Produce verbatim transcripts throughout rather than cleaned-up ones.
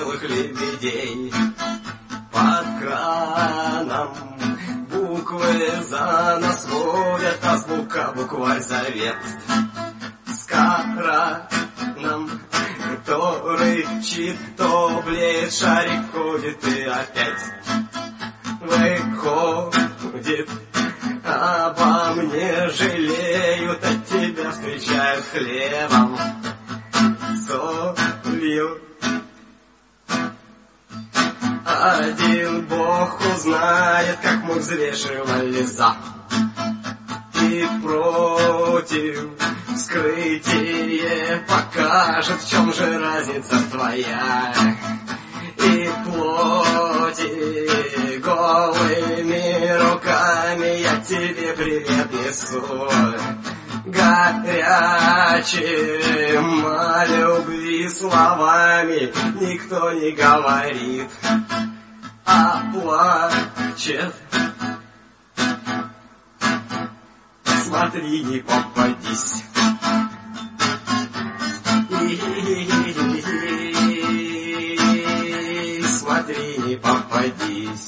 белых лебедей. Под краном буквы за нас водят, азбука, букварь, завет. С краном то рычит, то блеет, шарик ходит и опять выходит. Обо мне жалеют, от тебя встречают хлебом, солью. Один Бог узнает, как мы взвешивали за и против. Вскрытие покажет, в чем же разница твоя и плоти. Голыми руками я тебе привет несу, горячим о любви словами никто не говорит, а плачет. Смотри, не попадись. Смотри, не попадись.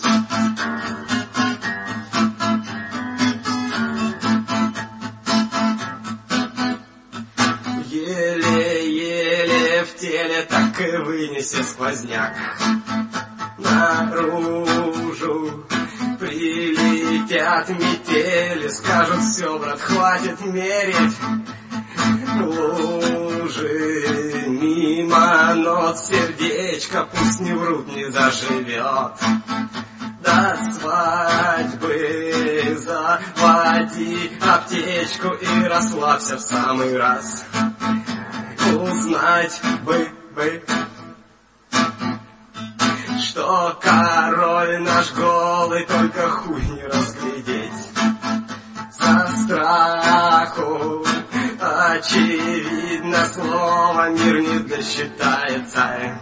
Еле-еле в теле так и вынеси сквозняк. Наружу прилетят метели, скажут: все, брат, хватит мерить лужи. Мимо нот сердечко, пусть не врут, не заживет. До свадьбы заводи аптечку и расслабься в самый раз. Узнать бы, бы, что король наш голый, только хуй не разглядеть. Со страху очевидно слово мир не досчитается.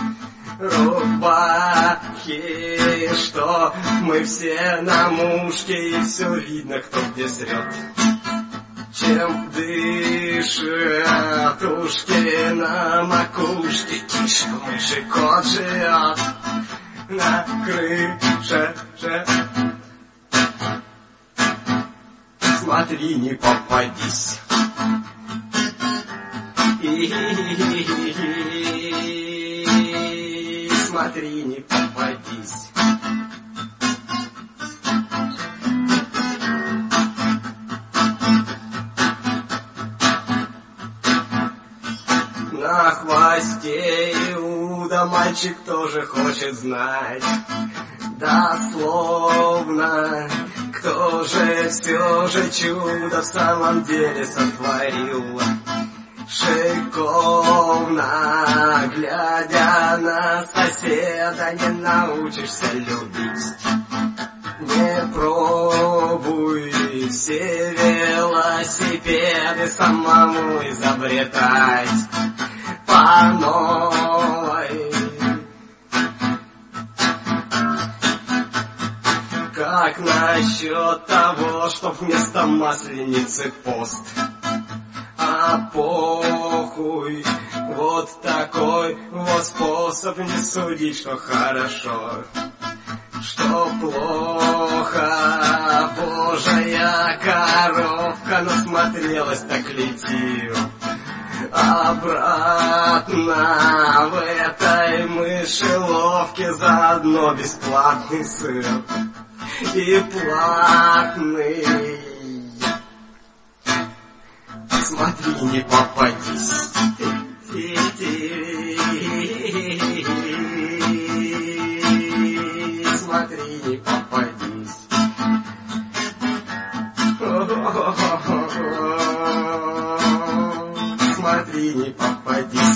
Рубахи, что мы все на мушке, и все видно, кто где срет. Чем дышат ушки на макушке, тише, мыши, кот живет на крыше. Смотри, не попадись. Смотри, не попадись. На хвосте Иуда мальчик тоже хочет знать. Дословно, кто же все же чудо в самом деле сотворил? Шиковно, глядя на соседа, не научишься любить. Не пробуй все велосипеды самому изобретать по новой. Как насчет того, чтоб вместо масленицы пост? А похуй, вот такой вот способ не судить, что хорошо, что плохо. Божья коровка насмотрелась, так лети обратно в этой мышеловке, заодно бесплатный сыр и платный. Смотри, не попадись. Смотри, не попадись. Смотри, не попадись.